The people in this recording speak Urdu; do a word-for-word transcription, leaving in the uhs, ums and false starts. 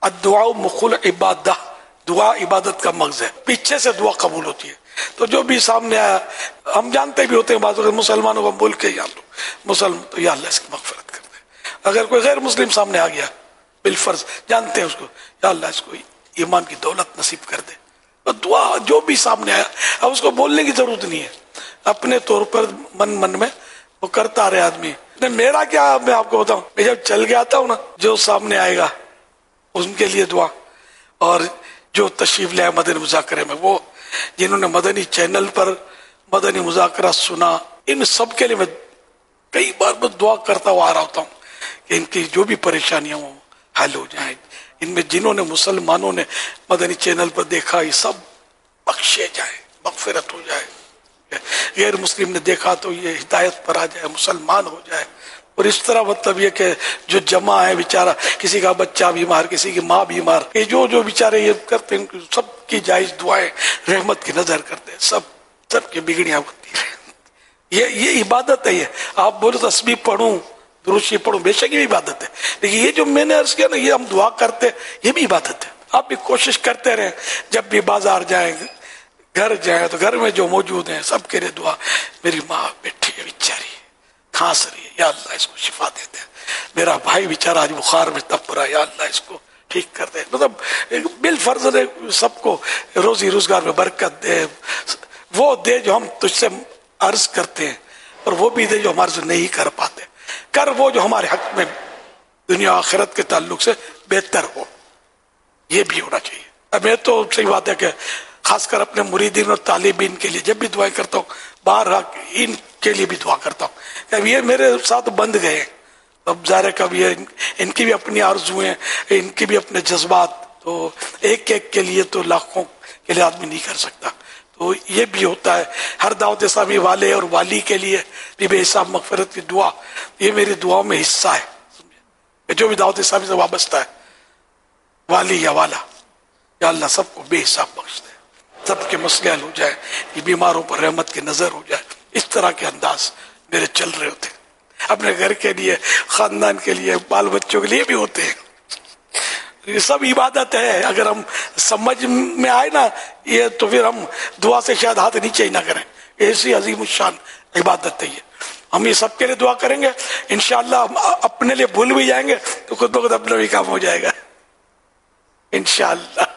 الدعاء مخل عبادہ، دعا عبادت کا مغز ہے، پیچھے سے دعا قبول ہوتی ہے۔ تو جو بھی سامنے آیا، ہم جانتے بھی ہوتے ہیں بعض وقت مسلمانوں کو ہم بول کے یا اللہ مسلم تو یا اللہ اس کی مغفرت کر دے۔ اگر کوئی غیر مسلم سامنے آ گیا بالفرض جانتے ہیں اس کو، یا اللہ اس کو ایمان کی دولت نصیب کر دے، اور دعا جو بھی سامنے آیا اب اس کو بولنے کی ضرورت نہیں ہے، اپنے طور پر من من میں وہ کرتا رہے آدمی۔ میرا کیا میں آپ کو بتاؤں، میں جب چل کے آتا ہوں نا، جو سامنے آئے گا ان کے لیے دعا، اور جو تشریف لے مدنی مذاکرے میں، وہ جنہوں نے مدنی چینل پر مدنی مذاکرہ سنا، ان سب کے لیے میں کئی بار میں دعا کرتا ہوا آ رہا ہوتا ہوں کہ ان کی جو بھی پریشانیاں ہوں حل ہو جائیں، ان میں جنہوں نے مسلمانوں نے مدنی چینل پر دیکھا یہ سب بخشے جائیں، مغفرت ہو جائے، غیر مسلم نے دیکھا تو یہ ہدایت پر آ جائے، مسلمان ہو جائے۔ اور اس طرح مطلب یہ کہ جو جمع ہے بیچارہ، کسی کا بچہ بیمار، کسی کی ماں بیمار، یہ جو جو بیچارے یہ کرتے ہیں سب کی جائز دعائیں رحمت کی نظر کرتے ہیں، سب سب کی بگڑیاں ہوتی ہیں۔ یہ یہ عبادت ہے۔ یہ آپ بولو تسبیح پڑھوں، درود شریف پڑھوں، بے شک یہ عبادت ہے، لیکن یہ جو میں نے عرض کیا نا، یہ ہم دعا کرتے یہ بھی عبادت ہے۔ آپ بھی کوشش کرتے رہیں، جب بھی بازار جائیں، گھر جائیں تو گھر میں جو موجود ہیں سب کے لیے دعا۔ میری ماں بیٹھی ہے بیچاری، کھانس رہی ہے، یا اللہ اس کو شفا دے دے۔ میرا بھائی بیچارہ آج بخار میں تپ رہا ہے، یا اللہ اس کو ٹھیک کر دے۔ مطلب بالفرض سب کو روزی روزگار میں برکت دے، وہ دے جو ہم تجھ سے عرض کرتے ہیں، اور وہ بھی دے جو ہمارے سے نہیں کر پاتے، کر وہ جو ہمارے حق میں دنیا آخرت کے تعلق سے بہتر ہو۔ یہ بھی ہونا چاہیے۔ اب میں تو صحیح بات ہے کہ خاص کر اپنے مریدین اور طالبین کے لیے جب بھی دعائیں کرتا ہوں، باہر ان کے لیے بھی دعا کرتا ہوں کہ اب یہ میرے ساتھ بند گئے ہیں، اب ظاہر ہے کب یہ ان کی بھی اپنی آرزویں، ان کی بھی اپنے جذبات، تو ایک ایک کے لیے تو لاکھوں کے لیے آدمی نہیں کر سکتا۔ تو یہ بھی ہوتا ہے، ہر دعوت اسلامی والے اور والی کے لیے بھی بے حساب مغفرت کی دعا، یہ میری دعاؤں میں حصہ ہے۔ جو بھی دعوت اسلامی سے وابستہ ہے، والی یا والا، یا اللہ سب کو بے حساب بخش دے، سب کے مسئلے حل ہو جائے، یہ بیماروں پر رحمت کی نظر ہو جائے۔ اس طرح کے انداز میرے چل رہے ہوتے ہیں، اپنے گھر کے لیے، خاندان کے لیے، بال بچوں کے لیے بھی ہوتے ہیں۔ یہ سب عبادت ہے۔ اگر ہم سمجھ میں آئے نا یہ، تو پھر ہم دعا سے شاید ہاتھ نیچے ہی نہ کریں۔ ایسی عظیم الشان عبادت ہے یہ۔ ہم یہ سب کے لیے دعا کریں گے، انشاءاللہ ہم اپنے لیے بھول بھی جائیں گے تو خود بخود اپنا بھی کام ہو جائے گا انشاءاللہ۔